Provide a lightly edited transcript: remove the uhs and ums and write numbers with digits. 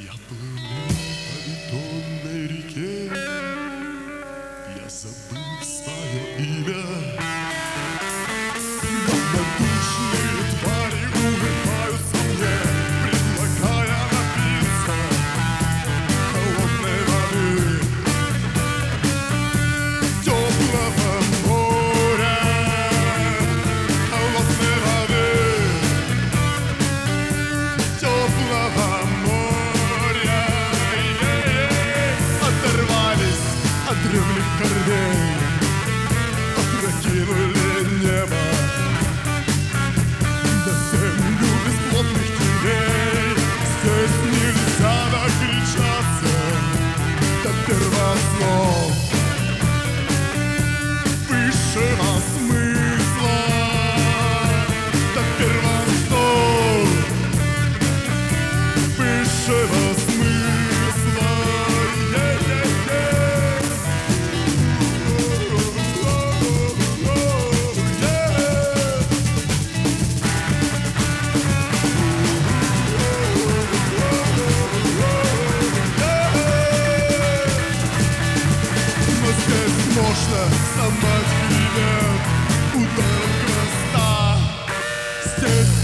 Я плыву по бетонной реке, я забыл свое имя. Равнодушные твари улыбаются мне, предлагая напиться холодной воды, теплого моря, холодной воды, теплого моря. Оторвались от древних корней, опрокинули небо на землю бесплотных теней. Здесь нельзя докричаться до первооснов высшего смысла, до первооснов высшего смысла. Но здесь можно сломать хребет ударом хвоста. Здесь